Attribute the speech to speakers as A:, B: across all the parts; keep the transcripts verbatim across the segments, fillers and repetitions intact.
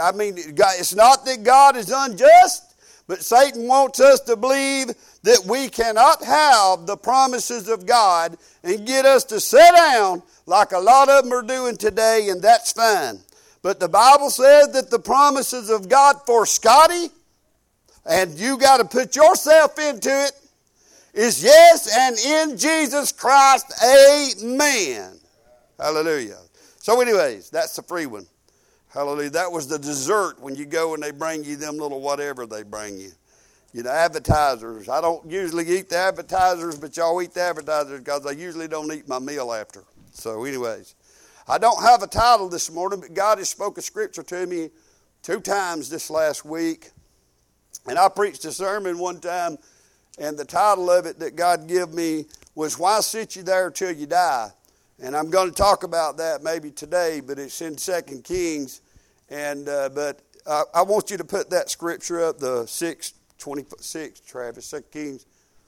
A: I mean, it's not that God is unjust, but Satan wants us to believe that we cannot have the promises of God and get us to sit down like a lot of them are doing today, and that's fine. But the Bible says that the promises of God for Scotty, and you got to put yourself into it, is yes, and in Jesus Christ, amen. Hallelujah. So anyways, that's the free one. Hallelujah. That was the dessert when you go and they bring you them little whatever they bring you. You know, appetizers. I don't usually eat the appetizers, but y'all eat the appetizers because I usually don't eat my meal after. So anyways, I don't have a title this morning, but God has spoken scripture to me two times this last week. And I preached a sermon one time, and the title of it that God gave me was, Why Sit You There Till You Die? And I'm going to talk about that maybe today, but it's in Second Kings. And uh, But I, I want you to put that scripture up, the six twenty-six, Travis, Second Kings.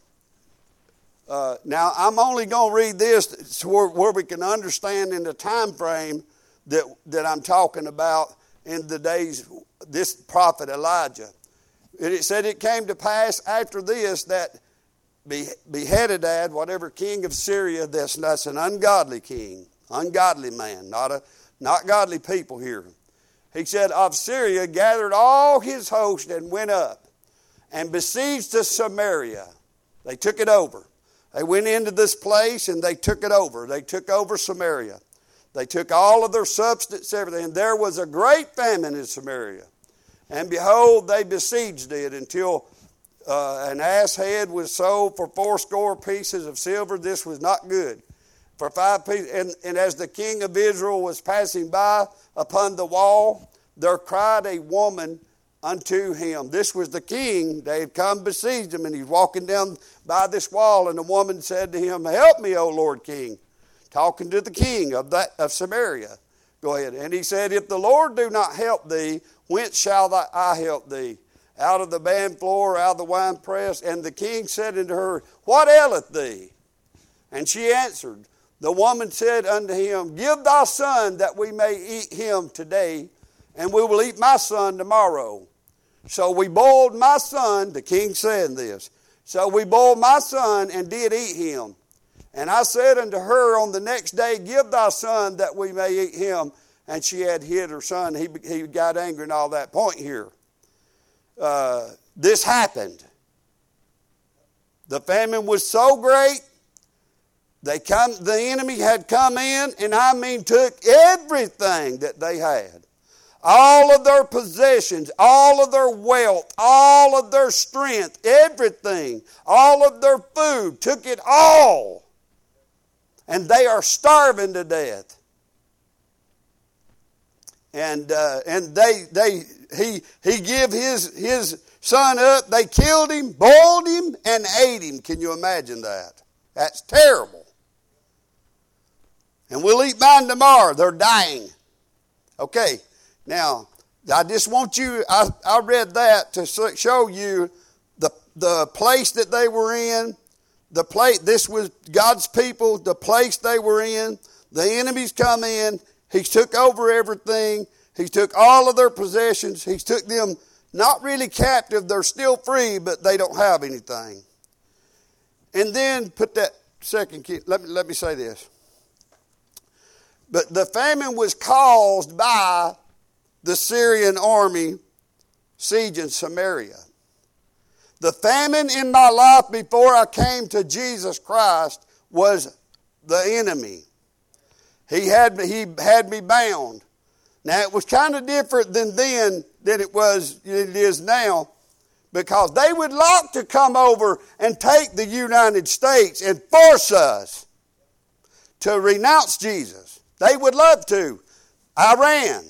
A: Uh, now, I'm only going to read this where, where we can understand in the time frame that, that I'm talking about in the days, this prophet Elijah. And it said it came to pass after this that Benhadad, whatever king of Syria, that's, that's an ungodly king, ungodly man, not a not godly people here. He said, of Syria gathered all his host and went up and besieged the Samaria. They took it over. They went into this place and they took it over. They took over Samaria. They took all of their substance, everything. And there was a great famine in Samaria. And behold, they besieged it until uh, an ass head was sold for fourscore pieces of silver. This was not good. For five pieces. And, and as the king of Israel was passing by upon the wall, there cried a woman unto him. This was the king. They had come besieged him, and he's walking down by this wall. And the woman said to him, help me, O Lord King. Talking to the king of that of Samaria. Go ahead. And he said, if the Lord do not help thee, whence shall I help thee? Out of the band floor, out of the wine press. And the king said unto her, what aileth thee? And she answered, the woman said unto him, give thy son that we may eat him today, and we will eat my son tomorrow. So we boiled my son, the king said this. So we boiled my son and did eat him. And I said unto her on the next day, give thy son that we may eat him. And she had hid her son. He, he got angry and all that. Point here. Uh, this happened. The famine was so great. They come, the enemy had come in, and I mean took everything that they had. All of their possessions, all of their wealth, all of their strength, everything, all of their food, took it all. And they are starving to death. And uh, and they they he he give his his son up. They killed him, boiled him, and ate him. Can you imagine that? That's terrible. And we'll eat mine tomorrow. They're dying. Okay. Now I just want you. I I read that to show you the the place that they were in. The place, this was God's people, the place they were in. The enemies come in. He took over everything. He took all of their possessions. He took them not really captive. They're still free, but they don't have anything. And then put that second key. Let me, let me say this. But the famine was caused by the Syrian army sieging Samaria. The famine in my life before I came to Jesus Christ was the enemy. He had, he had me bound. Now, it was kind of different than then than it was it is now, because they would like to come over and take the United States and force us to renounce Jesus. They would love to. Iran.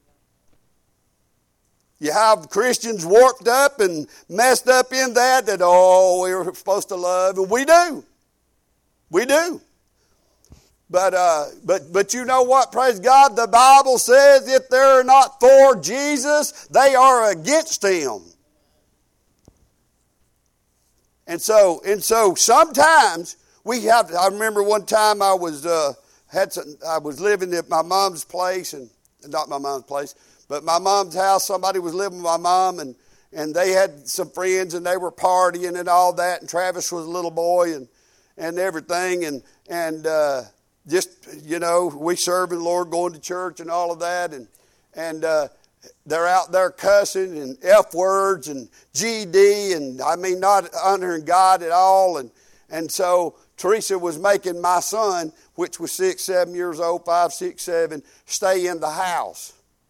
A: You have Christians warped up and messed up in that, that, oh, we were supposed to love. And we do. We do. But, uh, but, but you know what? Praise God. The Bible says if they're not for Jesus, they are against Him. And so, and so sometimes we have to, I remember one time I was, uh, had some, I was living at my mom's place, and not my mom's place, But my mom's house, somebody was living with my mom, and, and they had some friends, and they were partying and all that, and Travis was a little boy and, and everything, and, and uh, just, you know, we serving the Lord, going to church and all of that, and, and uh, they're out there cussing and F words and G D, and I mean not honoring God at all, and, and so Teresa was making my son, which was six, seven years old, five, six, seven, stay in the house.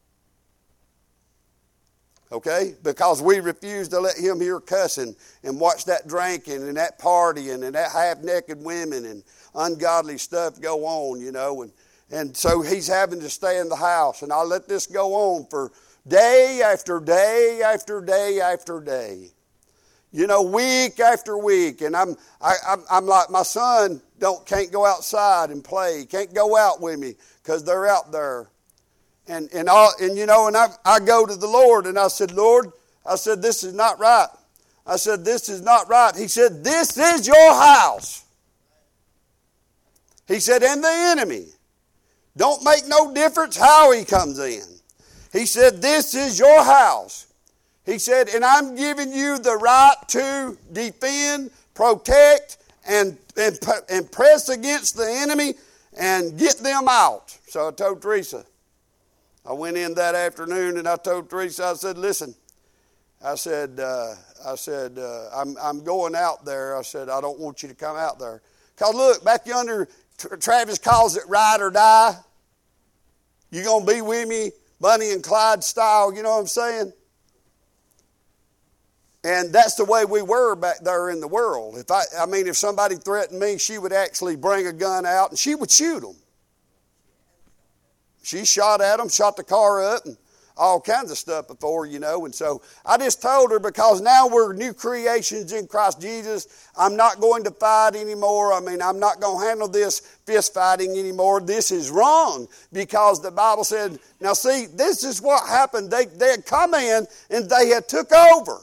A: Okay? Because we refused to let him hear cussing and watch that drinking and that partying and that half-naked women and ungodly stuff go on, you know. And, and so he's having to stay in the house. And I let this go on for day after day after day after day. You know, week after week. And I'm I, I'm, I'm like, my son don't can't go outside and play. Can't go out with me because they're out there. And and all, and you know, and I, I go to the Lord and I said, Lord, I said, this is not right. I said, this is not right. He said, this is your house. He said, and the enemy. Don't make no difference how he comes in. He said, this is your house. He said, and I'm giving you the right to defend, protect, and, and, and press against the enemy and get them out. So I told Teresa. I went in that afternoon and I told Teresa, I said, listen, I said, uh, I said, uh, I'm, I'm going out there. I said, I don't want you to come out there. Because look, back yonder, Travis calls it ride or die. You going to be with me, Bonnie and Clyde style, you know what I'm saying? And that's the way we were back there in the world. If I, I mean, if somebody threatened me, she would actually bring a gun out and she would shoot them. She shot at them, shot the car up, and all kinds of stuff before, you know. And so I just told her, because now we're new creations in Christ Jesus, I'm not going to fight anymore. I mean, I'm not going to handle this fist fighting anymore. This is wrong, because the Bible said, now see, this is what happened. They, they had come in and they had took over.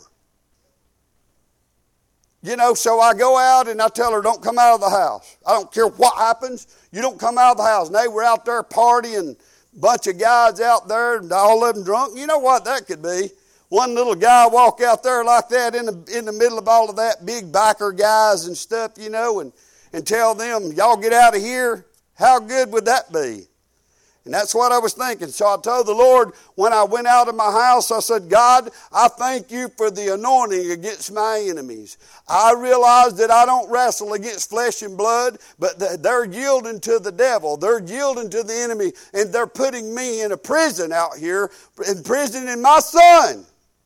A: You know, so I go out and I tell her, don't come out of the house. I don't care what happens. You don't come out of the house. And they were out there partying. Bunch of guys out there, and all of them drunk. You know what that could be? One little guy walk out there like that in the in the middle of all of that, big biker guys and stuff, you know, and, and tell them, y'all get out of here. How good would that be? And that's what I was thinking. So I told the Lord when I went out of my house, I said, God, I thank you for the anointing against my enemies. I realize that I don't wrestle against flesh and blood, but they're yielding to the devil. They're yielding to the enemy, and they're putting me in a prison out here, imprisoning my son.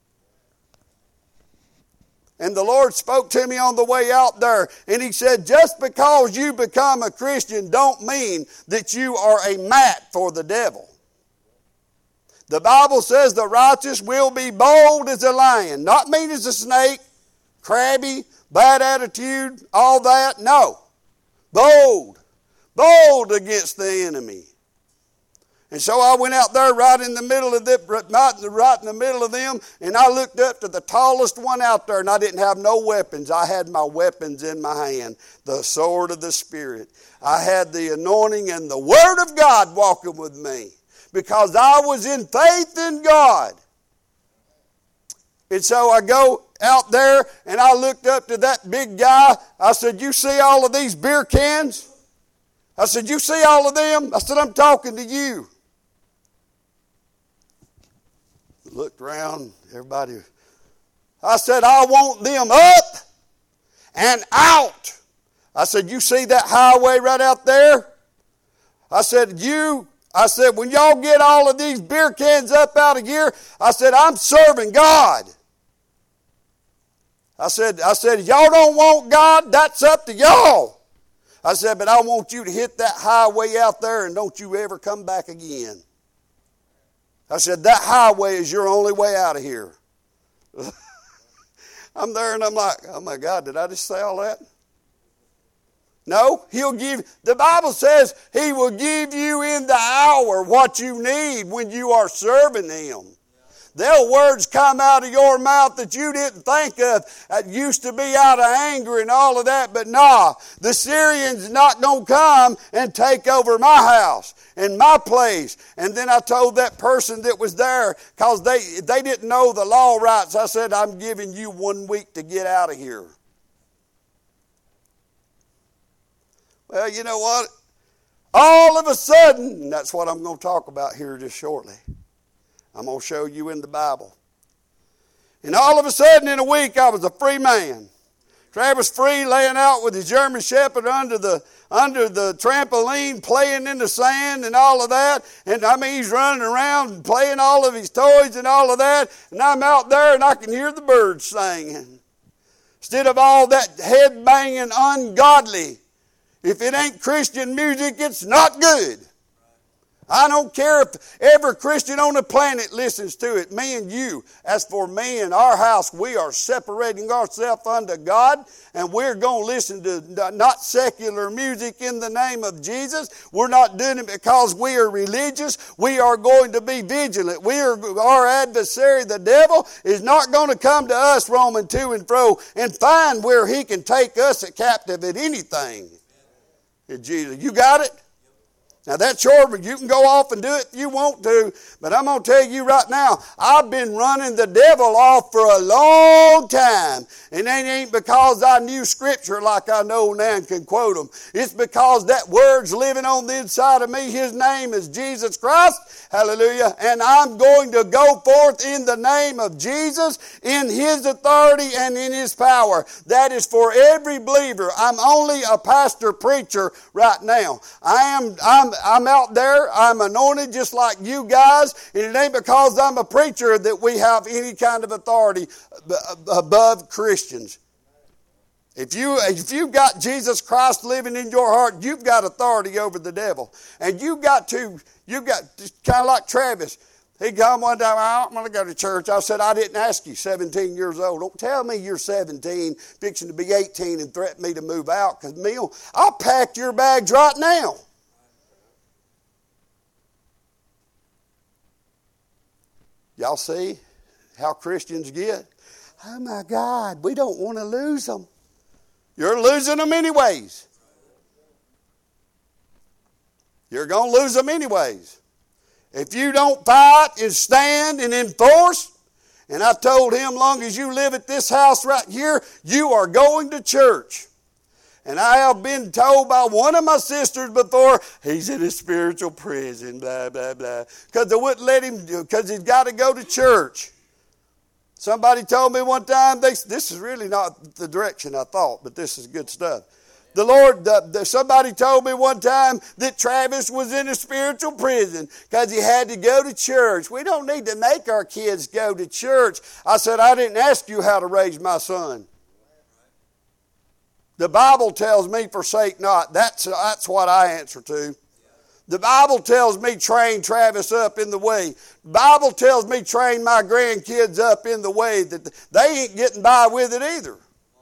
A: And the Lord spoke to me on the way out there, and He said, just because you become a Christian don't mean that you are a mat for the devil. The Bible says the righteous will be bold as a lion, not mean as a snake, crabby, bad attitude, all that. No. Bold. Bold against the enemy. And so I went out there right in the middle of the, right in the middle of them, and I looked up to the tallest one out there, and I didn't have no weapons. I had my weapons in my hand, the sword of the Spirit. I had the anointing and the Word of God walking with me, because I was in faith in God. And so I go out there, and I looked up to that big guy. I said, you see all of these beer cans? I said, you see all of them? I said, I'm talking to you. Looked around, everybody. I said, I want them up and out. I said, you see that highway right out there? I said, you, I said, when y'all get all of these beer cans up out of here, I said, I'm serving God. I said, I said, y'all don't want God, that's up to y'all. I said, but I want you to hit that highway out there and don't you ever come back again. I said, that highway is your only way out of here. I'm there and I'm like, oh my God, did I just say all that? No, He'll give, the Bible says He will give you in the hour what you need when you are serving Him. There'll words come out of your mouth that you didn't think of. That used to be out of anger and all of that, but nah, the Syrians not going to come and take over my house and my place. And then I told that person that was there, because they, they didn't know the law rights, I said, I'm giving you one week to get out of here. Well, you know what? All of a sudden, and that's what I'm going to talk about here just shortly. I'm going to show you in the Bible. And all of a sudden in a week, I was a free man. Travis free, laying out with his German Shepherd under the under the trampoline, playing in the sand and all of that. And I mean, he's running around and playing all of his toys and all of that. And I'm out there and I can hear the birds singing. Instead of all that head banging ungodly. If it ain't Christian music, it's not good. I don't care if every Christian on the planet listens to it. Me and you. As for me and our house, we are separating ourselves unto God, and we're going to listen to not secular music in the name of Jesus. We're not doing it because we are religious. We are going to be vigilant. We are, our adversary, the devil, is not going to come to us roaming to and fro and find where he can take us a captive at anything. In Jesus, you got it? Now that's your, you can go off and do it if you want to, but I'm going to tell you right now, I've been running the devil off for a long time. And it ain't because I knew Scripture like I know now and can quote them. It's because that word's living on the inside of me. His name is Jesus Christ. Hallelujah. And I'm going to go forth in the name of Jesus, in His authority and in His power. That is for every believer. I'm only a pastor preacher right now. I am, I'm I'm out there, I'm anointed just like you guys, and it ain't because I'm a preacher that we have any kind of authority above Christians. If you, if you've got Jesus Christ living in your heart, you've got authority over the devil. And you've got to, you've got, kind of like Travis, he come one time, I don't want to go to church. I said, I didn't ask you, seventeen years old. Don't tell me you're seventeen, fixing to be eighteen and threaten me to move out, because me, I'll pack your bags right now. Y'all see how Christians get? Oh my God, we don't want to lose them. You're losing them anyways. You're going to lose them anyways. If you don't fight and stand and enforce, and I told him, long as you live at this house right here, you are going to church. And I have been told by one of my sisters before, he's in a spiritual prison, blah, blah, blah. Because they wouldn't let him, because he's got to go to church. Somebody told me one time, they, this is really not the direction I thought, but this is good stuff. The Lord, the, the, somebody told me one time that Travis was in a spiritual prison because he had to go to church. We don't need to make our kids go to church. I said, I didn't ask you how to raise my son. The Bible tells me forsake not. That's, that's what I answer to. The Bible tells me train Travis up in the way. The Bible tells me train my grandkids up in the way that they ain't getting by with it either.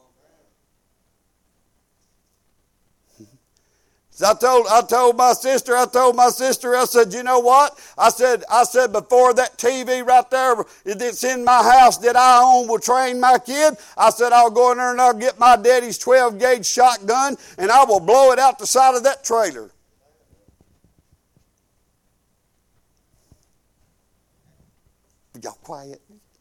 A: So I told, I told my sister, I told my sister, I said, you know what? I said, I said, before that T V right there that's in my house that I own will train my kid, I said, I'll go in there and I'll get my daddy's twelve gauge shotgun and I will blow it out the side of that trailer. Y'all quiet.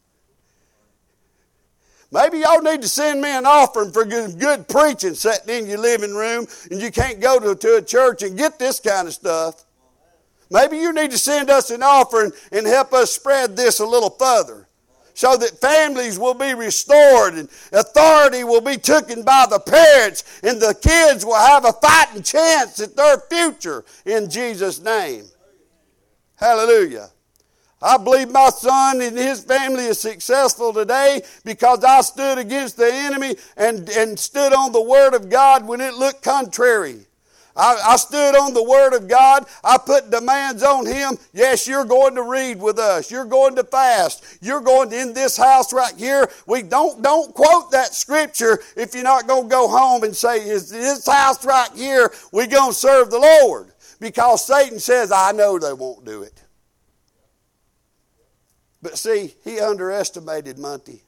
A: Maybe y'all need to send me an offering for good, good preaching sitting in your living room and you can't go to, to a church and get this kind of stuff. Maybe you need to send us an offering and help us spread this a little further so that families will be restored and authority will be taken by the parents and the kids will have a fighting chance at their future in Jesus' name. Hallelujah. I believe my son and his family is successful today because I stood against the enemy and, and stood on the Word of God when it looked contrary. I, I stood on the Word of God. I put demands on him. Yes, you're going to read with us. You're going to fast. You're going to, in this house right here. We don't, don't quote that scripture if you're not going to go home and say, is this house right here, we're going to serve the Lord. Because Satan says, I know they won't do it. But see, he underestimated Monty.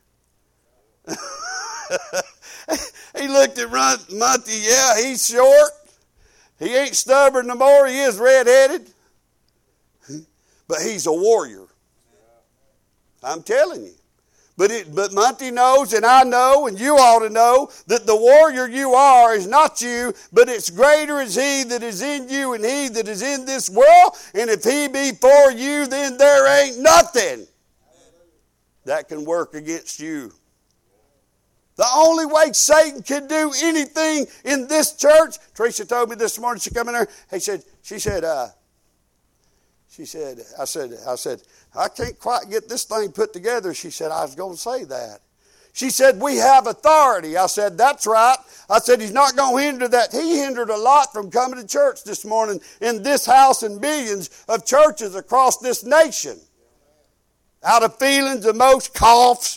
A: He looked at Monty, yeah, he's short. He ain't stubborn no more. He is red-headed. But he's a warrior. I'm telling you. But it, but Monty knows, and I know, and you ought to know, that the warrior you are is not you, but it's greater is he that is in you and he that is in this world. And if he be for you, then there ain't nothing that can work against you. The only way Satan can do anything in this church, Teresa told me this morning, she come in there, he said, she said, uh, she said, I said, I said, I can't quite get this thing put together. She said, I was going to say that. She said, we have authority. I said, that's right. I said, he's not going to hinder that. He hindered a lot from coming to church this morning in this house and millions of churches across this nation. Out of feelings, emotions, coughs.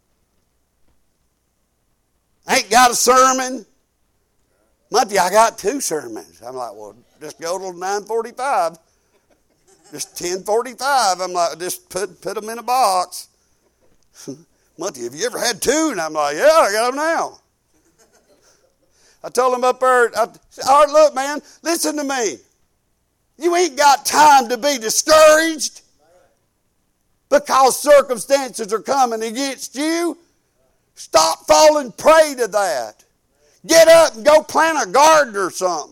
A: Ain't got a sermon. Monday, I got two sermons. I'm like, well, just go till nine forty-five. Just ten forty-five. I'm like, just put put them in a box. Monty, have you ever had two? And I'm like, yeah, I got them now. I told him up there, I said, all right, look, man, listen to me. You ain't got time to be discouraged because circumstances are coming against you. Stop falling prey to that. Get up and go plant a garden or something.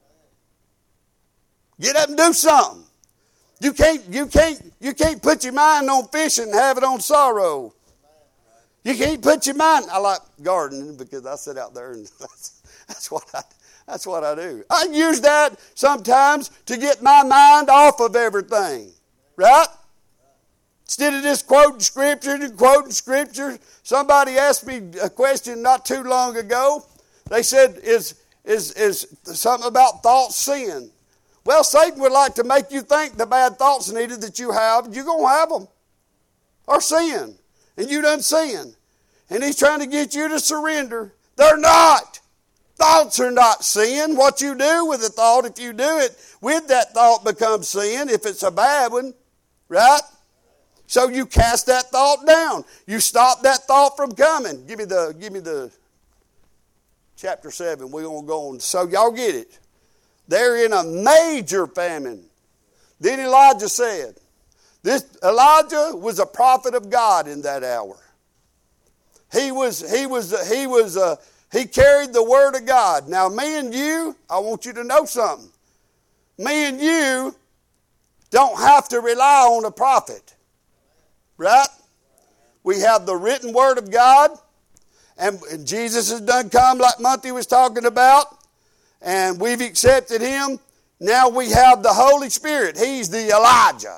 A: Get up and do something. You can't, you can't, you can't put your mind on fishing and have it on sorrow. You can't put your mind. I like gardening because I sit out there and that's, that's what I that's what I do. I use that sometimes to get my mind off of everything. Right? Instead of just quoting scriptures and quoting scriptures, somebody asked me a question not too long ago. They said, is, is, is something about thoughts sin? Well, Satan would like to make you think the bad thoughts needed that you have, you're going to have them. Or sin. And you done sin. And he's trying to get you to surrender. They're not. Thoughts are not sin. What you do with a thought, if you do it with that thought, becomes sin if it's a bad one. Right? So you cast that thought down. You stop that thought from coming. Give me the, give me the chapter seven. We're going to go on. So y'all get it. They're in a major famine. Then Elijah said, this Elijah was a prophet of God in that hour. He was, he was, he was, uh, he carried the word of God. Now me and you, I want you to know something. Me and you don't have to rely on a prophet. Right? We have the written word of God. And Jesus has done come like Monty was talking about. And we've accepted him. Now we have the Holy Spirit. He's the Elijah.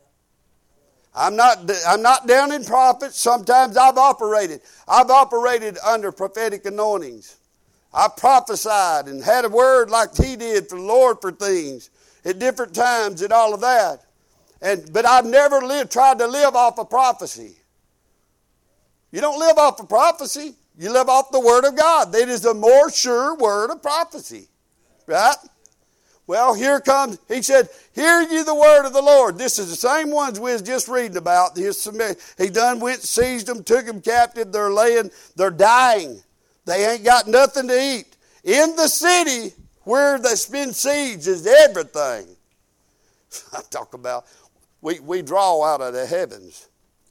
A: I'm not, I'm not down in prophets. Sometimes I've operated. I've operated under prophetic anointings. I prophesied and had a word like he did for the Lord for things at different times and all of that. And, but I've never lived, tried to live off of prophecy. You don't live off of prophecy. You live off the Word of God. That is the more sure word of prophecy. Right? Well, here comes, he said, hear ye the word of the Lord. This is the same ones we was just reading about. He done went, seized them, took them captive. They're laying, they're dying. They ain't got nothing to eat. In the city where they spend siege is everything. I talk about, we, we draw out of the heavens.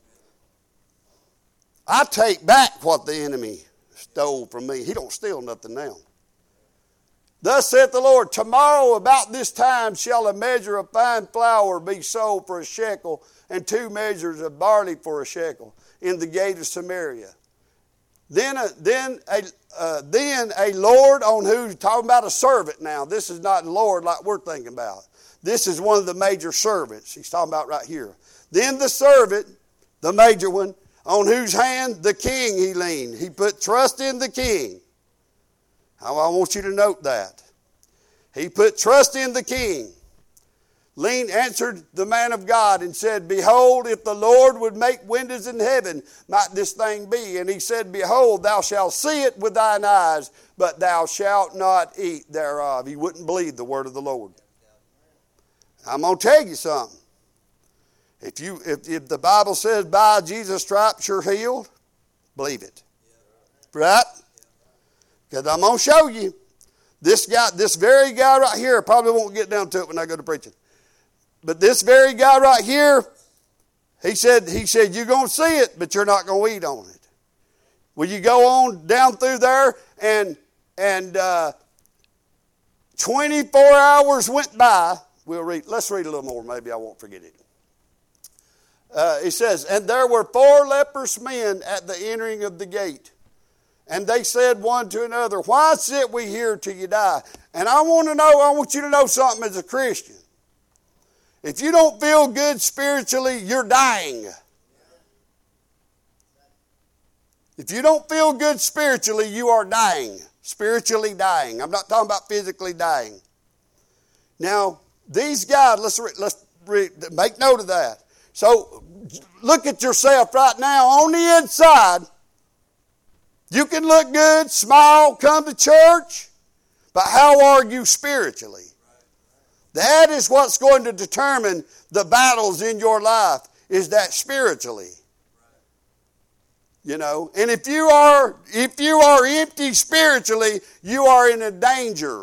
A: I take back what the enemy stole from me. He don't steal nothing now. Thus saith the Lord, tomorrow about this time shall a measure of fine flour be sold for a shekel, and two measures of barley for a shekel in the gate of Samaria. Then a, then a, uh, then a Lord on who's talking about a servant now. This is not Lord like we're thinking about. This is one of the major servants. He's talking about right here. Then the servant, the major one, on whose hand the king he leaned. He put trust in the king. I want you to note that. He put trust in the king. Lean answered the man of God and said, behold, if the Lord would make windows in heaven, might this thing be? And he said, behold, thou shalt see it with thine eyes, but thou shalt not eat thereof. He wouldn't believe the word of the Lord. I'm going to tell you something. If you if, if the Bible says by Jesus' stripes you're healed, believe it. Right? Because I'm going to show you. This guy, this very guy right here, I probably won't get down to it when I go to preaching. But this very guy right here, he said, he said, you're going to see it, but you're not going to eat on it. Well, you go on down through there, and and uh, twenty-four hours went by. We'll read. Let's read a little more. Maybe I won't forget it. Uh, it says, and there were four leprous men at the entering of the gate. And they said one to another, why sit we here till you die? And I want to know, I want you to know something as a Christian. If you don't feel good spiritually, you're dying. If you don't feel good spiritually, you are dying. Spiritually dying. I'm not talking about physically dying. Now, these guys, let's, re, let's re, make note of that. So, look at yourself right now on the inside. You can look good, smile, come to church, but how are you spiritually? That is what's going to determine the battles in your life, is that spiritually. You know, and if you are if you are empty spiritually, you are in a danger.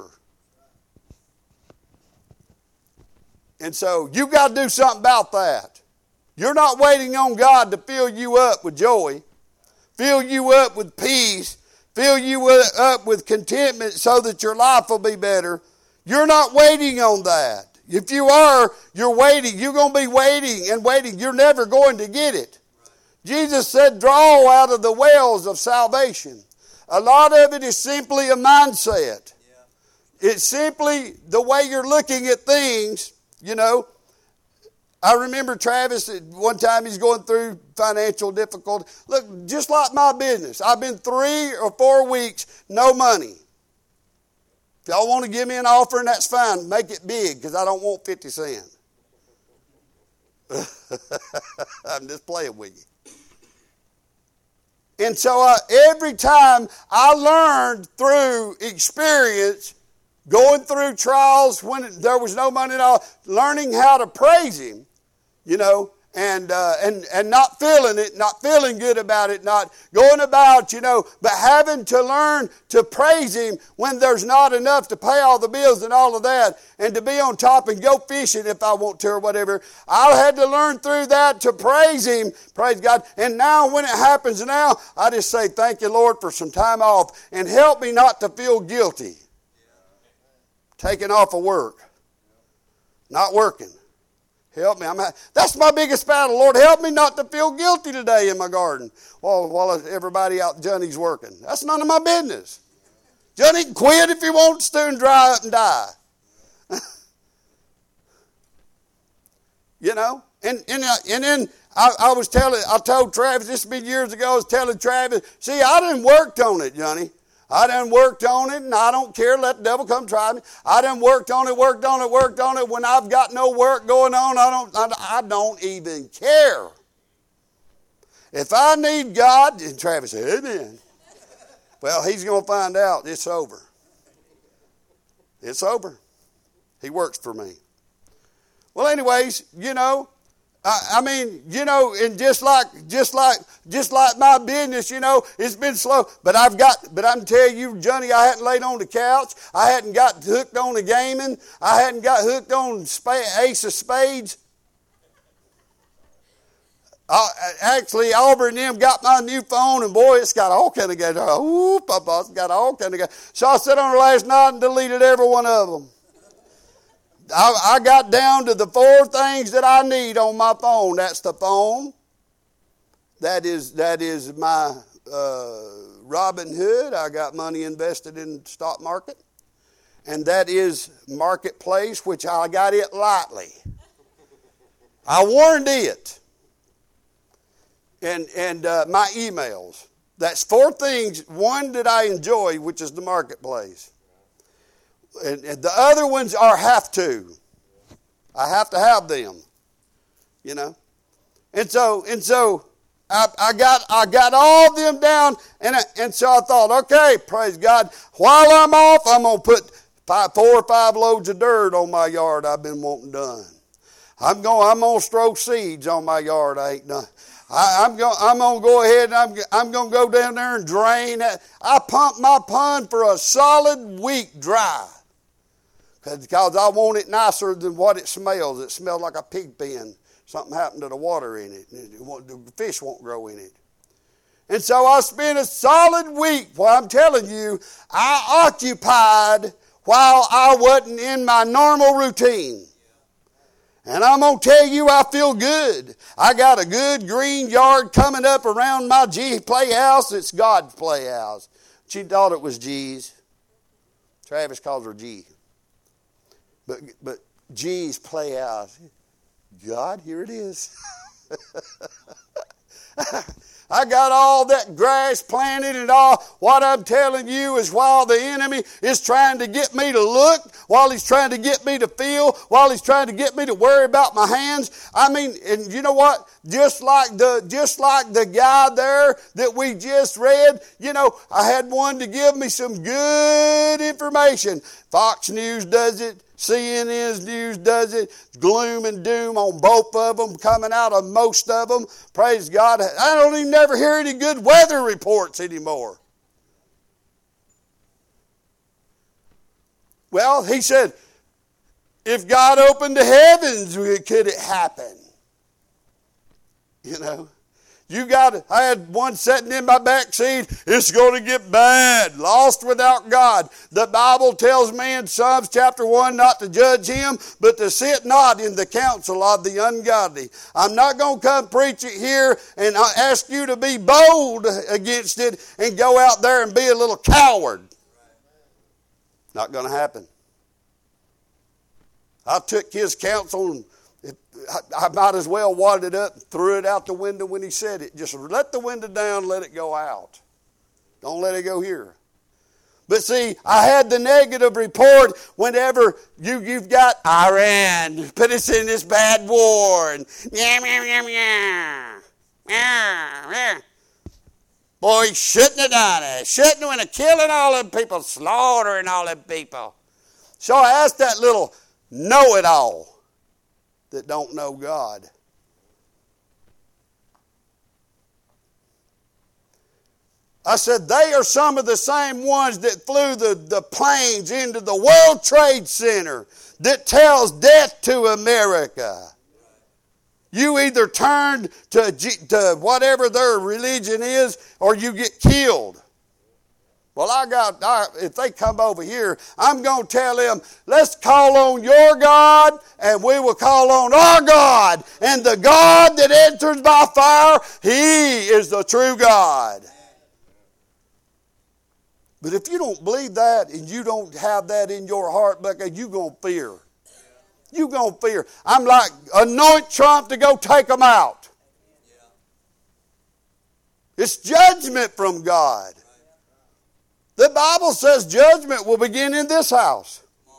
A: And so you got to do something about that. You're not waiting on God to fill you up with joy, fill you up with peace, fill you up with contentment so that your life will be better. You're not waiting on that. If you are, you're waiting. You're going to be waiting and waiting. You're never going to get it. Jesus said, draw out of the wells of salvation. A lot of it is simply a mindset. It's simply the way you're looking at things, you know. I remember Travis, one time he's going through financial difficulty. Look, just like my business, I've been three or four weeks, no money. If y'all want to give me an offering, that's fine. Make it big, because I don't want fifty cents. I'm just playing with you. And so uh, every time I learned through experience, going through trials when there was no money at all, learning how to praise Him, you know, and uh, and and not feeling it, not feeling good about it, not going about, you know, but having to learn to praise Him when there's not enough to pay all the bills and all of that, and to be on top and go fishing if I want to or whatever. I had to learn through that to praise Him, praise God. And now when it happens now, I just say, thank you, Lord, for some time off, and help me not to feel guilty. Taking off of work, not working. Help me. I'm ha- That's my biggest battle. Lord, help me not to feel guilty today in my garden while, while everybody out, Johnny's working. That's none of my business. Johnny can quit if he wants to and dry up and die. You know? And and, uh, and then I, I was telling, I told Travis, this has been years ago, I was telling Travis, see, I done worked on it, Johnny. I done worked on it, and I don't care. Let the devil come try me. I done worked on it, worked on it, worked on it. When I've got no work going on, I don't, I, I don't even care. If I need God, and Travis said, amen. Well, he's going to find out it's over. It's over. He works for me. Well, anyways, you know, I mean, you know, and just like, just like, just like my business, you know, it's been slow. But I've got, but I'm telling you, Johnny, I hadn't laid on the couch. I hadn't got hooked on the gaming. I hadn't got hooked on Ace of Spades. Uh, actually, Aubrey and them got my new phone, and boy, it's got all kind of guys. Ooh, Papa, it's got all kind of guys. So I sat on it last night and deleted every one of them. I, I got down to the four things that I need on my phone. That's the phone. That is that is my uh, Robinhood. I got money invested in the stock market. And that is Marketplace, which I got it lightly. I warned it. And, and uh, my emails. That's four things. One that I enjoy, which is the Marketplace. And, and the other ones are have to. I have to have them. You know. And so and so I, I got I got all of them down, and I, and so I thought, okay, praise God. While I'm off, I'm gonna put five, four or five loads of dirt on my yard I've been wanting done. I'm going. I'm gonna throw seeds on my yard. I ain't done. I, I'm going. I'm gonna go ahead and I'm. I'm gonna go down there and drain that. I pumped my pond for a solid week dry, because I want it nicer than what it smells. It smelled like a pig pen. Something happened to the water in it. The fish won't grow in it. And so I spent a solid week. Well, I'm telling you, I occupied while I wasn't in my normal routine. And I'm going to tell you, I feel good. I got a good green yard coming up around my G playhouse. It's God's playhouse. She thought it was G's. Travis calls her G. But, but G's playhouse. God, here it is. I got all that grass planted and all. What I'm telling you is while the enemy is trying to get me to look, while he's trying to get me to feel, while he's trying to get me to worry about my hands. I mean, and you know what? Just like the just like the guy there that we just read, you know, I had one to give me some good information. Fox News does it. C N N's news does it. Gloom and doom on both of them, coming out of most of them. Praise God. I don't even never hear any good weather reports anymore. Well, he said, if God opened the heavens, could it happen? You know. You got, I had one sitting in my back seat. It's going to get bad. Lost without God. The Bible tells me in Psalms chapter one not to judge him, but to sit not in the counsel of the ungodly. I'm not going to come preach it here and ask you to be bold against it and go out there and be a little coward. Not going to happen. I took his counsel and I might as well wadded it up and threw it out the window when he said it. Just let the window down, let it go out. Don't let it go here. But see, I had the negative report whenever you, you've got Iran, put us in this bad war. And yeah, yeah, yeah, yeah. Yeah, yeah. Boy, he shouldn't have done it. Shouldn't have been killing all them people, slaughtering all them people. So I asked that little know-it-all that don't know God. I said, they are some of the same ones that flew the, the planes into the World Trade Center that tells death to America. You either turn to, to whatever their religion is or you get killed. Well, I got, I, if they come over here, I'm going to tell them, let's call on your God and we will call on our God. And the God that enters by fire, He is the true God. But if you don't believe that and you don't have that in your heart, you're going to fear. You're going to fear. I'm like, anoint Trump to go take them out. It's judgment from God. The Bible says judgment will begin in this house.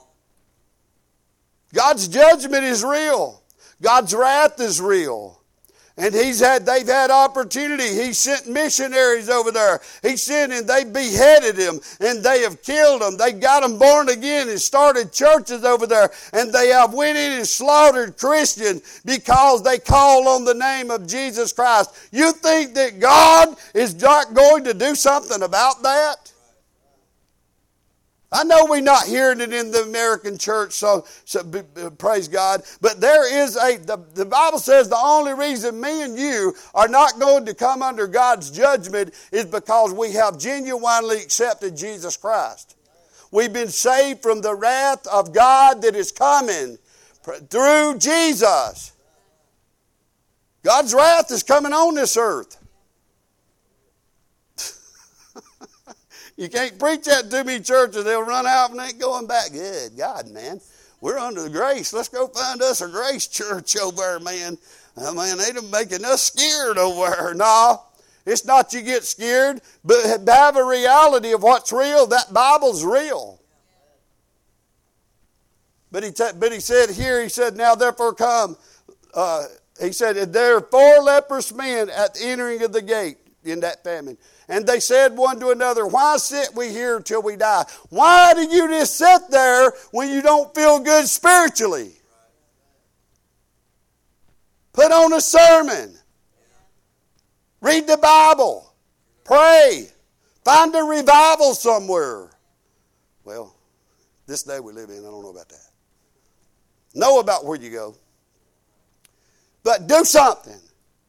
A: God's judgment is real. God's wrath is real. And he's had, they've had opportunity. He sent missionaries over there. He sent and they beheaded him and they have killed him. They got them born again and started churches over there. And they have went in and slaughtered Christians because they call on the name of Jesus Christ. You think that God is not going to do something about that? I know we're not hearing it in the American church, so, so b- b- praise God. But there is a, the, the Bible says the only reason me and you are not going to come under God's judgment is because we have genuinely accepted Jesus Christ. We've been saved from the wrath of God that is coming through Jesus. God's wrath is coming on this earth. You can't preach that to me, churches. They'll run out and ain't going back. Good God, man. We're under the grace. Let's go find us a grace church over there, man. Oh, man, they're making us scared over there. No, it's not you get scared, but have a reality of what's real. That Bible's real. But he, t- but he said here, he said, now therefore come. Uh, he said, there are four leprous men at the entering of the gate in that famine. And they said one to another, why sit we here till we die? Why do you just sit there when you don't feel good spiritually? Put on a sermon. Read the Bible. Pray. Find a revival somewhere. Well, this day we live in, I don't know about that. Know about where you go. But do something.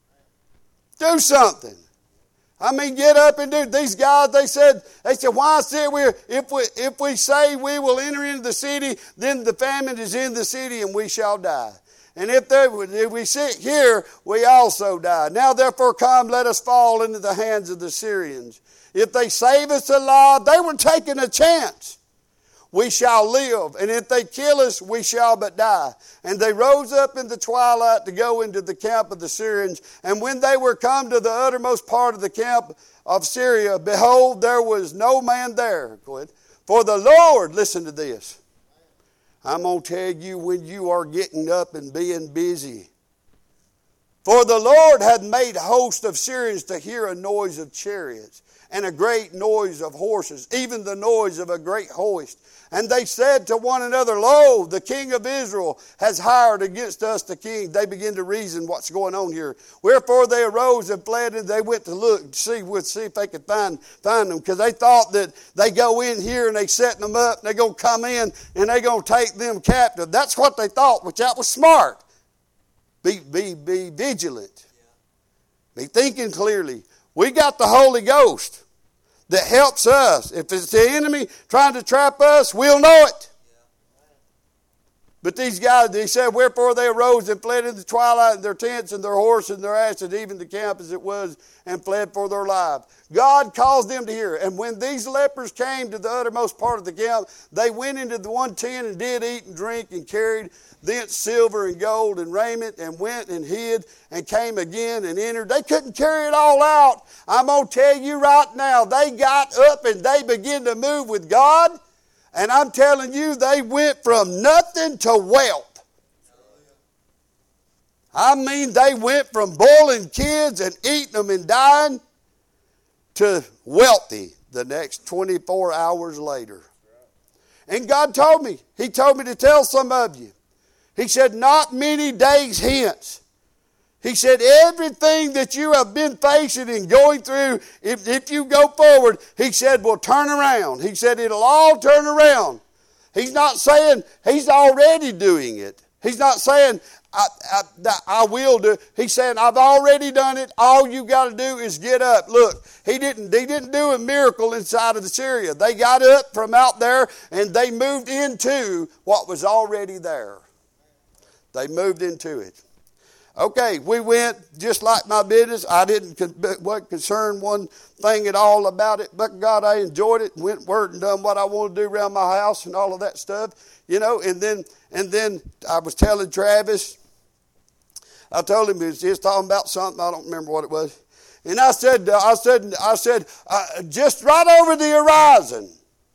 A: Do something. I mean, get up and do. These guys, they said, they said, why sit we if we if we say we will enter into the city, then the famine is in the city and we shall die. And if, they, if we sit here, we also die. Now therefore come, let us fall into the hands of the Syrians. If they save us alive, they were taking a chance. We shall live, and if they kill us, we shall but die. And they rose up in the twilight to go into the camp of the Syrians. And when they were come to the uttermost part of the camp of Syria, behold, there was no man there. Go ahead. For the Lord, listen to this. I'm going to tell you when you are getting up and being busy. For the Lord had made a host of Syrians to hear a noise of chariots and a great noise of horses, even the noise of a great host. And they said to one another, Lo, the king of Israel has hired against us the king. They begin to reason what's going on here. Wherefore they arose and fled, and they went to look to see, to see if they could find, find them. Because they thought that they go in here and they setting them up, and they're going to come in and they're going to take them captive. That's what they thought, which that was smart. Be, be, be vigilant. Be thinking clearly. We got the Holy Ghost that helps us. If it's the enemy trying to trap us, we'll know it. But these guys, they said, wherefore they arose and fled in the twilight in their tents and their horses and their asses, even the camp as it was, and fled for their life. God caused them to hear. And when these lepers came to the uttermost part of the camp, they went into the one tent and did eat and drink and carried thence silver and gold and raiment, and went and hid and came again and entered. They couldn't carry it all out. I'm going to tell you right now, they got up and they began to move with God. And I'm telling you, they went from nothing to wealth. I mean, they went from boiling kids and eating them and dying to wealthy the next twenty-four hours later. And God told me, He told me to tell some of you. He said, not many days hence. He said, everything that you have been facing and going through, if, if you go forward, He said, will turn around. He said, it'll all turn around. He's not saying He's already doing it. He's not saying, I, I, I will do. He's saying, I've already done it. All you got to do is get up. Look, he didn't, he didn't do a miracle inside of Syria. They got up from out there and they moved into what was already there. They moved into it. Okay, we went just like my business. I didn't wasn't concerned one thing at all about it, but God, I enjoyed it. Went worked and done what I wanted to do around my house and all of that stuff, you know. And then and then I was telling Travis. I told him he was just talking about something. I don't remember what it was. And I said, I said, I said, uh, just right over the horizon.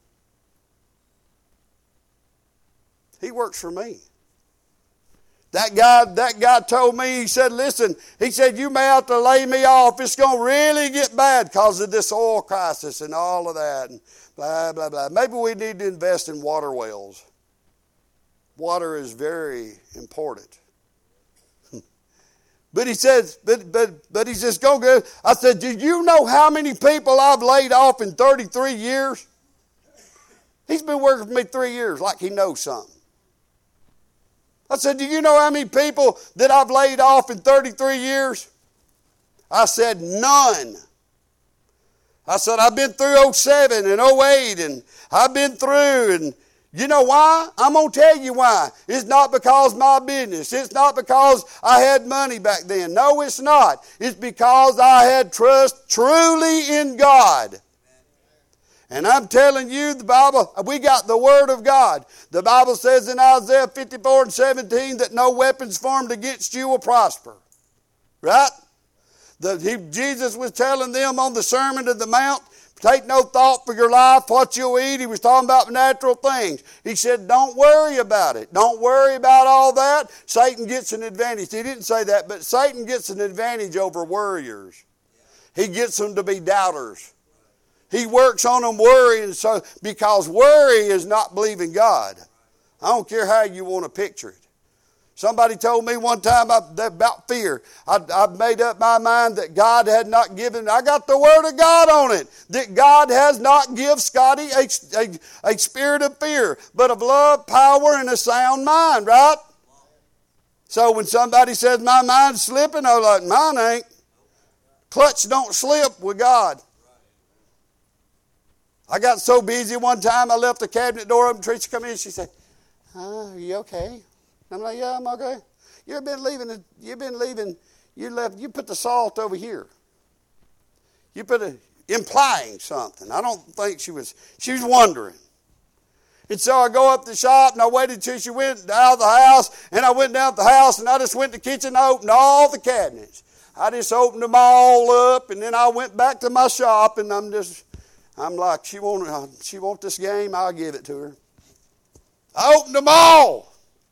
A: He works for me. That guy, that guy told me, he said, listen, he said, you may have to lay me off. It's going to really get bad because of this oil crisis and all of that. And blah, blah, blah. Maybe we need to invest in water wells. Water is very important. But he says, but but but he says, go good. I said, do you know how many people I've laid off in thirty-three years? He's been working for me three years like he knows something. I said, do you know how many people that I've laid off in thirty-three years? I said, none. I said, I've been through oh seven and oh eight, and I've been through, and you know why? I'm going to tell you why. It's not because of my business. It's not because I had money back then. No, it's not. It's because I had trust truly in God. And I'm telling you, the Bible, we got the Word of God. The Bible says in Isaiah fifty-four and seventeen that no weapons formed against you will prosper. Right? The, he, Jesus was telling them on the Sermon of the Mount, take no thought for your life, what you'll eat. He was talking about natural things. He said, don't worry about it. Don't worry about all that. Satan gets an advantage. He didn't say that, but Satan gets an advantage over worriers. He gets them to be doubters. He works on them worrying, so because worry is not believing God. I don't care how you want to picture it. Somebody told me one time about fear. I, I've made up my mind that God had not given, I got the Word of God on it, that God has not given Scotty a, a, a spirit of fear, but of love, power, and a sound mind, right? So when somebody says my mind's slipping, I'm like, mine ain't. Clutch don't slip with God. I got so busy one time I left the cabinet door open. Tricia come in, she said, oh, are you okay? I'm like, yeah, I'm okay. You've been leaving, you've been leaving, you left, you put the salt over here. You put a, implying something. I don't think she was, she was wondering. And so I go up the shop and I waited till she went out of the house, and I went down to the house and I just went to the kitchen and I opened all the cabinets. I just opened them all up, and then I went back to my shop, and I'm just, I'm like, she want, she want this game, I'll give it to her. I opened them all.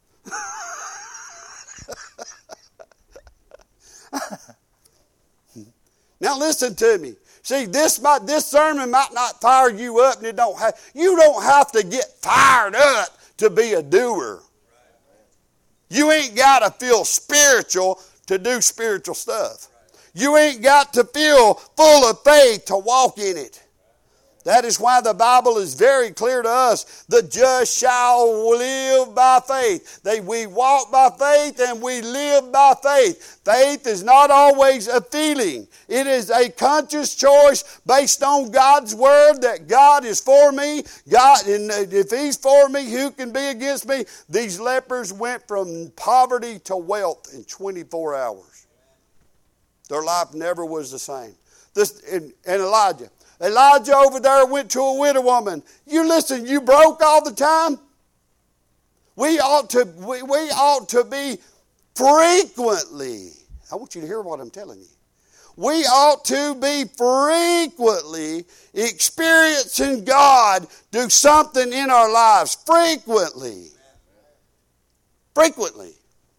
A: Now listen to me. See, this might, this sermon might not fire you up, and it don't have, you don't have to get fired up to be a doer. You ain't got to feel spiritual to do spiritual stuff. You ain't got to feel full of faith to walk in it. That is why the Bible is very clear to us. The just shall live by faith. They, we walk by faith and we live by faith. Faith is not always a feeling. It is a conscious choice based on God's word that God is for me. God, and if He's for me, who can be against me? These lepers went from poverty to wealth in twenty-four hours. Their life never was the same. This, and, and Elijah. Elijah over there went to a widow woman. You listen, you broke all the time? We ought to, we, we ought to be frequently, I want you to hear what I'm telling you. We ought to be frequently experiencing God do something in our lives. Frequently. Frequently.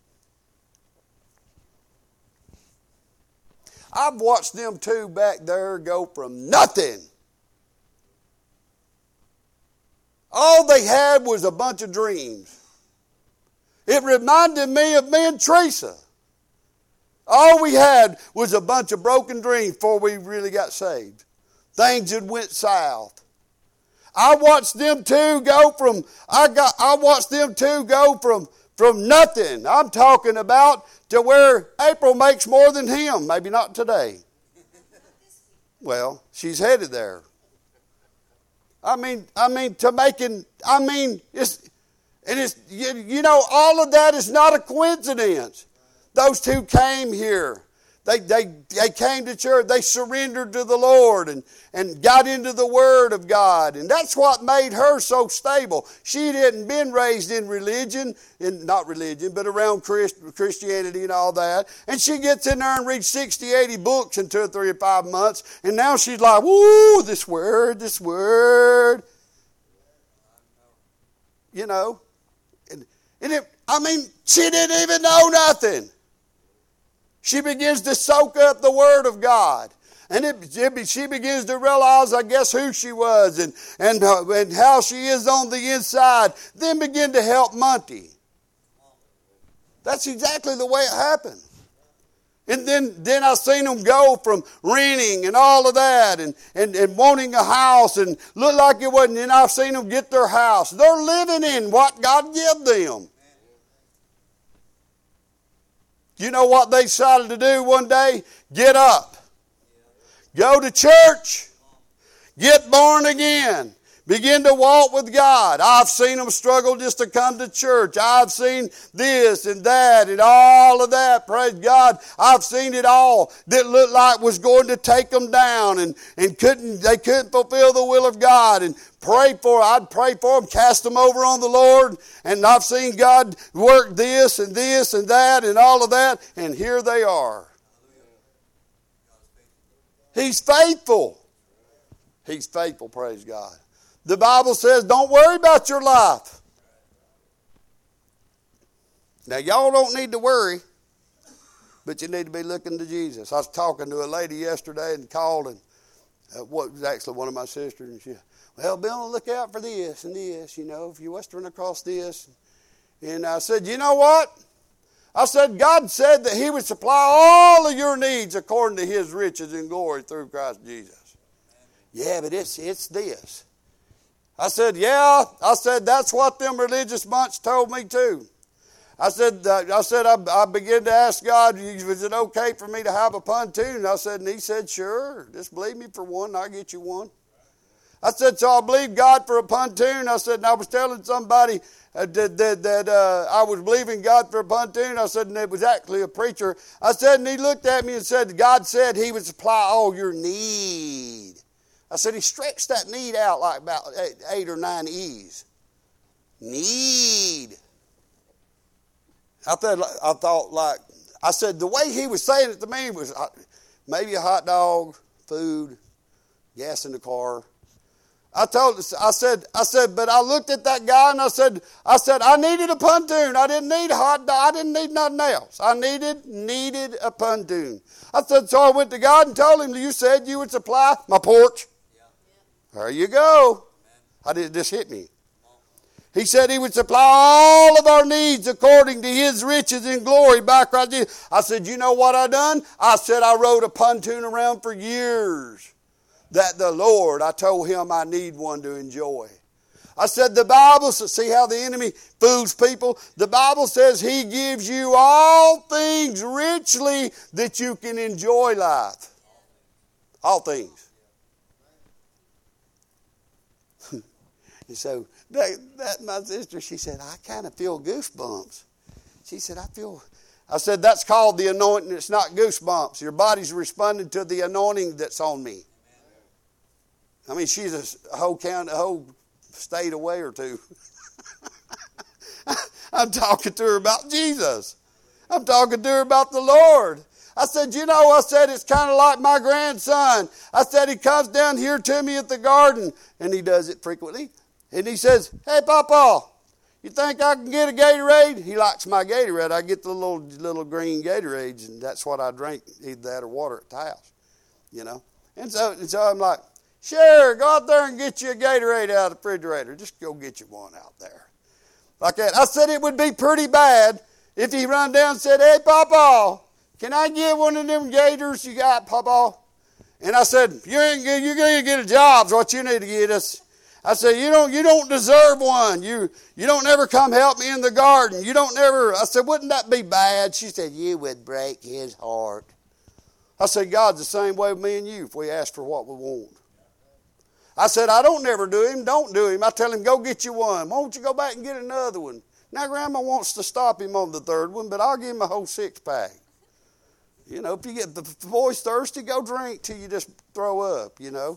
A: I've watched them two back there go from nothing. All they had was a bunch of dreams. It reminded me of me and Teresa. All we had was a bunch of broken dreams before we really got saved. Things had went south. I watched them two go from, I got, I watched them two go from, from nothing. I'm talking about to where April makes more than him. Maybe not today. Well, she's headed there. I mean, I mean, to making, I mean, it's, and it's, you, you know, all of that is not a coincidence. Those two came here. They, they, they came to church. They surrendered to the Lord and, and got into the Word of God. And that's what made her so stable. She hadn't been raised in religion, in, not religion, but around Christ, Christianity and all that. And she gets in there and reads sixty, eighty books in two or three or five months. And now she's like, woo, this Word, this Word. You know. And, and it, I mean, she didn't even know nothing. She begins to soak up the Word of God. And it, it, she begins to realize, I guess, who she was and, and, uh, and how she is on the inside. Then begin to help Monty. That's exactly the way it happened. And then, then I seen them go from renting and all of that and, and, and wanting a house and look like it wasn't. And I've seen them get their house. They're living in what God gave them. You know what they decided to do one day? Get up. Go to church. Get born again. Begin to walk with God. I've seen them struggle just to come to church. I've seen this and that and all of that. Praise God. I've seen it all that looked like was going to take them down and, and couldn't, they couldn't fulfill the will of God. And pray for, I'd pray for them, cast them over on the Lord. And I've seen God work this and this and that and all of that. And here they are. He's faithful. He's faithful, praise God. The Bible says, don't worry about your life. Now, y'all don't need to worry, but you need to be looking to Jesus. I was talking to a lady yesterday and called, and uh, what was actually one of my sisters, and she, well, Bill, look out for this and this, you know, if you western across this. And I said, you know what? I said, God said that he would supply all of your needs according to his riches and glory through Christ Jesus. Yeah, but it's it's this. I said, yeah. I said, that's what them religious bunch told me too. I said, uh, I said, I, I began to ask God, is it okay for me to have a pontoon? I said, and he said, sure. Just believe me for one, and I'll get you one. I said, so I believe God for a pontoon. I said, and I was telling somebody uh, that, that, that uh, I was believing God for a pontoon. I said, and it was actually a preacher. I said, and he looked at me and said, God said he would supply all your need. I said, he stretched that need out like about eight, eight or nine E's. Need. I thought, I thought like, I said, the way he was saying it to me was maybe a hot dog, food, gas in the car. I told, I said, I said, but I looked at that guy and I said, I said, I needed a pontoon. I didn't need a hot dog. I didn't need nothing else. I needed, needed a pontoon. I said, so I went to God and told him, you said you would supply my porch. Yeah. There you go. I did, it just hit me. He said he would supply all of our needs according to his riches and glory by Christ Jesus. I said, you know what I done? I said I rode a pontoon around for years. That the Lord, I told him I need one to enjoy. I said the Bible, see how the enemy fools people? The Bible says he gives you all things richly that you can enjoy life. All things. And so that, that my sister, she said, I kind of feel goosebumps. She said, I feel... I said, that's called the anointing. It's not goosebumps. Your body's responding to the anointing that's on me. I mean, she's a whole county, a whole state away or two. I'm talking to her about Jesus. I'm talking to her about the Lord. I said, you know, I said, it's kind of like my grandson. I said, he comes down here to me at the garden, and he does it frequently. And he says, hey, Papa, you think I can get a Gatorade? He likes my Gatorade. I get the little little green Gatorades, and that's what I drink, either that or water at the house, you know. And so, and so I'm like, sure, go out there and get you a Gatorade out of the refrigerator. Just go get you one out there. Like that. I said it would be pretty bad if he run down and said, hey, Papa, can I get one of them Gators you got, Papa? And I said, you ain't you're going to get a job is what you need to get us. I said, you don't you don't deserve one. You you don't never come help me in the garden. You don't never. I said, wouldn't that be bad? She said, you would break his heart. I said, God's the same way with me and you if we ask for what we want. I said, I don't never do him. Don't do him. I tell him, go get you one. Why don't you go back and get another one? Now, Grandma wants to stop him on the third one, but I'll give him a whole six-pack. You know, if you get the, the boy's thirsty, go drink till you just throw up, you know.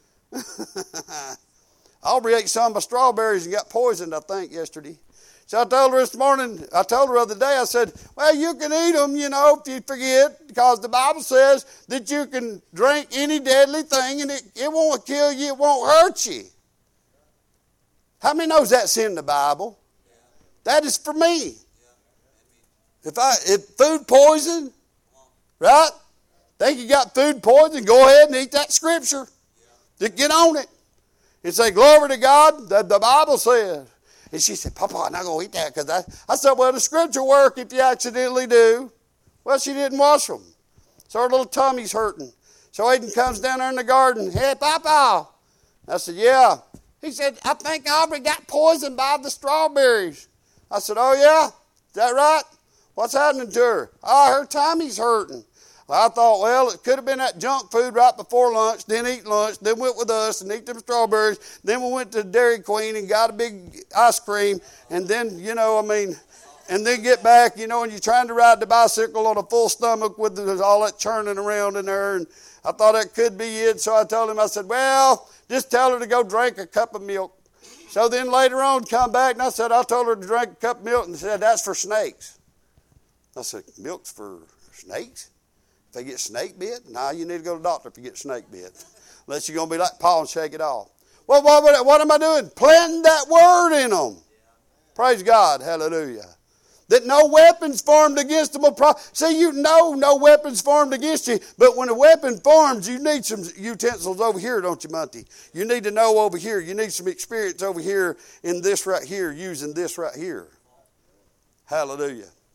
A: Aubrey ate some of my strawberries and got poisoned, I think, yesterday. So I told her this morning, I told her the other day, I said, well, you can eat them, you know, if you forget, because the Bible says that you can drink any deadly thing and it, it won't kill you, it won't hurt you. How many knows that's in the Bible? That is for me. If I if food poison, right? Think you got food poison, go ahead and eat that scripture. Just get on it. And say, glory to God, the, the Bible says. And she said, Papa, I'm not going to eat that. Because I, I said, well, the scripture work if you accidentally do. Well, she didn't wash them. So her little tummy's hurting. So Aiden comes down there in the garden. Hey, Papa. I said, yeah. He said, I think Aubrey got poisoned by the strawberries. I said, oh, yeah? Is that right? What's happening to her? Oh, her tummy's hurting. Well, I thought, well, it could have been that junk food right before lunch, then eat lunch, then went with us and eat them strawberries. Then we went to Dairy Queen and got a big ice cream. And then, you know, I mean, and then get back, you know, and you're trying to ride the bicycle on a full stomach with all that churning around in there. And I thought that could be it. So I told him, I said, well, just tell her to go drink a cup of milk. So then later on, come back, and I said, I told her to drink a cup of milk, and said, that's for snakes. I said, milk's for snakes? If they get snake bit? Nah, you need to go to the doctor if you get snake bit. Unless you're going to be like Paul and shake it off. Well, what, what am I doing? Planting that word in them. Praise God. Hallelujah. That no weapons formed against them will prosper. See, you know no weapons formed against you. But when a weapon forms, you need some utensils over here, don't you, Monty? You need to know over here. You need some experience over here in this right here, using this right here. Hallelujah.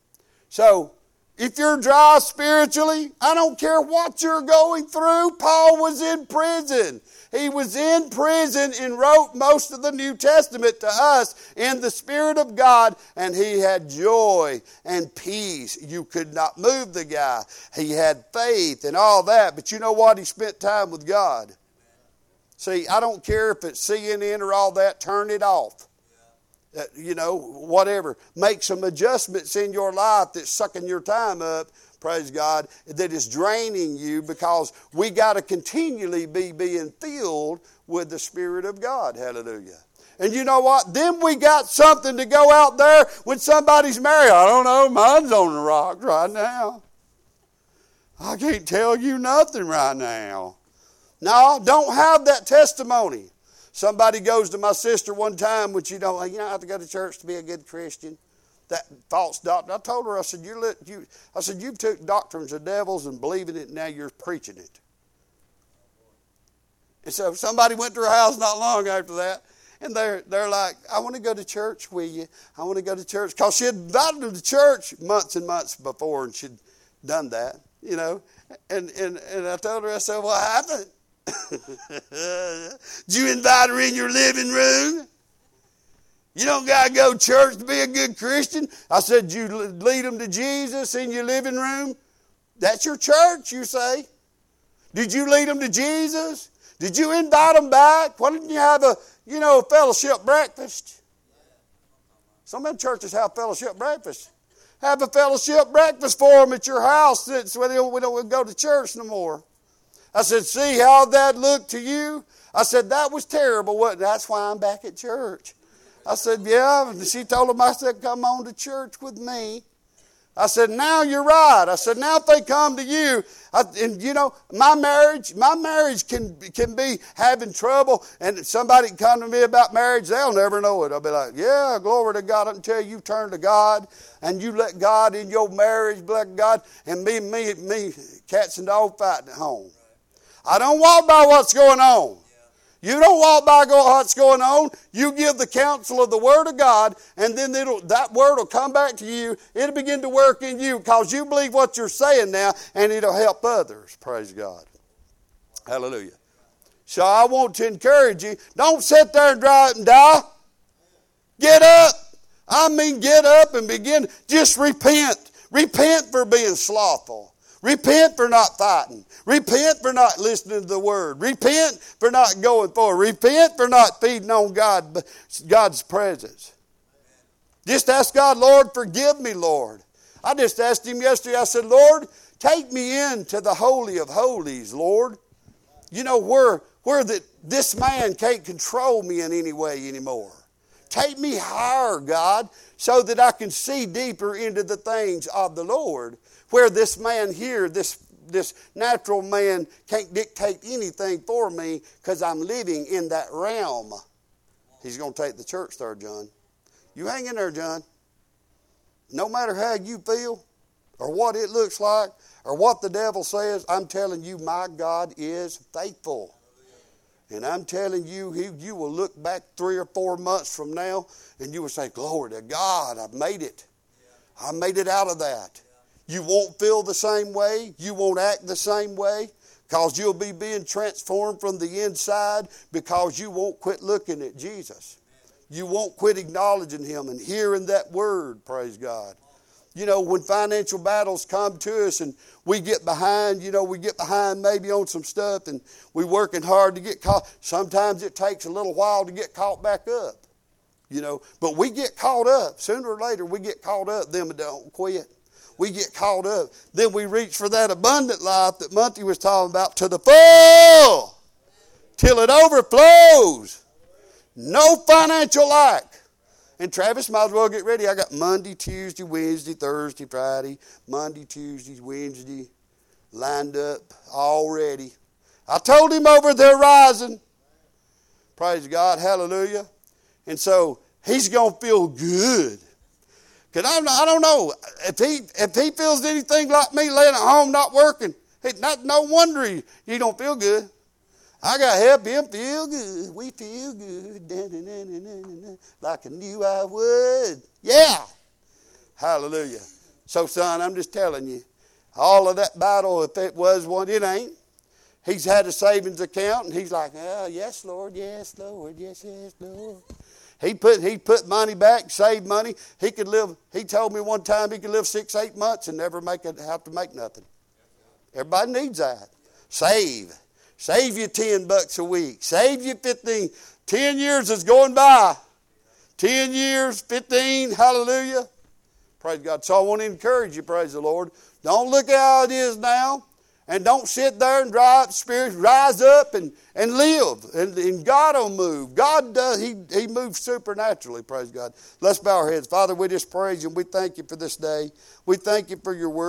A: So, if you're dry spiritually, I don't care what you're going through. Paul was in prison. He was in prison and wrote most of the New Testament to us in the Spirit of God, and he had joy and peace. You could not move the guy. He had faith and all that, but you know what? He spent time with God. See, I don't care if it's C N N or all that, turn it off. Uh, you know, whatever. Make some adjustments in your life that's sucking your time up, praise God, that is draining you, because we got to continually be being filled with the Spirit of God. Hallelujah. And you know what? Then we got something to go out there when somebody's married. I don't know, mine's on the rocks right now. I can't tell you nothing right now. No, don't have that testimony. Somebody goes to my sister one time, which you don't, you don't have to go to church to be a good Christian. That false doctrine. I told her, I said, you, you, I said, you took doctrines of devils and believe in it, and now you're preaching it. And so somebody went to her house not long after that, and they're, they're like, I want to go to church with you. I want to go to church. Because she had invited them to church months and months before, and she'd done that, you know. And, and, and I told her, I said, what happened? Did you invite her in your living room? You don't got to go to church to be a good Christian. I said, you lead them to Jesus in your living room? That's your church, you say. Did you lead them to Jesus? Did you invite them back? Why didn't you have a, you know, fellowship breakfast? Some of them churches have fellowship breakfast. Have a fellowship breakfast for them at your house so they don't, we don't go to church no more. I said, see how that looked to you? I said, that was terrible. What? That's why I'm back at church. I said, yeah. She told him, I said, come on to church with me. I said, now you're right. I said, now if they come to you, I, and you know, my marriage, my marriage can, can be having trouble, and somebody can come to me about marriage, they'll never know it. I'll be like, yeah, glory to God, until you turn to God, and you let God in your marriage, bless God, and me, me, me, cats and dogs fighting at home. I don't walk by what's going on. You don't walk by what's going on. You give the counsel of the Word of God, and then it'll, that Word will come back to you. It'll begin to work in you because you believe what you're saying now, and it'll help others. Praise God. Hallelujah. So I want to encourage you, don't sit there and dry and die. Get up. I mean, get up and begin. Just repent. Repent for being slothful. Repent for not fighting. Repent for not listening to the Word. Repent for not going forward. Repent for not feeding on God, God's presence. Just ask God, Lord, forgive me, Lord. I just asked Him yesterday, I said, Lord, take me into the Holy of Holies, Lord. You know, where, where the, this man can't control me in any way anymore. Take me higher, God, so that I can see deeper into the things of the Lord. Where this man here, this, this natural man can't dictate anything for me because I'm living in that realm. He's going to take the church there, John. You hang in there, John. No matter how you feel or what it looks like or what the devil says, I'm telling you, my God is faithful. And I'm telling you, he, you will look back three or four months from now and you will say, glory to God, I've made it. I made it out of that. You won't feel the same way. You won't act the same way because you'll be being transformed from the inside because you won't quit looking at Jesus. You won't quit acknowledging Him and hearing that Word, praise God. You know, when financial battles come to us and we get behind, you know, we get behind maybe on some stuff and we're working hard to get caught. Sometimes it takes a little while to get caught back up, you know. But we get caught up. Sooner or later we get caught up, then we don't quit. We get caught up. Then we reach for that abundant life that Monty was talking about to the full till it overflows. No financial lack. And Travis, might as well get ready. I got Monday, Tuesday, Wednesday, Thursday, Friday, Monday, Tuesday, Wednesday lined up already. I told him over the horizon. Praise God. Hallelujah. And so he's going to feel good. Because I, I don't know, if he if he feels anything like me laying at home not working, it's not, no wonder he, he don't feel good. I got to help him feel good. We feel good. Da, da, da, da, da, da, like I knew I would. Yeah. Hallelujah. So, son, I'm just telling you, all of that battle, if it was one, it ain't. He's had a savings account, and he's like, oh, yes, Lord, yes, Lord, yes, yes, Lord. He put he put money back, saved money. He could live. He told me one time he could live six, eight months and never make it, have to make nothing. Everybody needs that. Save, save you ten bucks a week. Save you fifteen. Ten years is going by. Ten years, fifteen. Hallelujah. Praise God. So I want to encourage you. Praise the Lord. Don't look how it is now. And don't sit there and drive spirits. Rise up and, and live. And, and God will move. God does. He, he moves supernaturally. Praise God. Let's bow our heads. Father, we just praise you and we thank you for this day. We thank you for your word.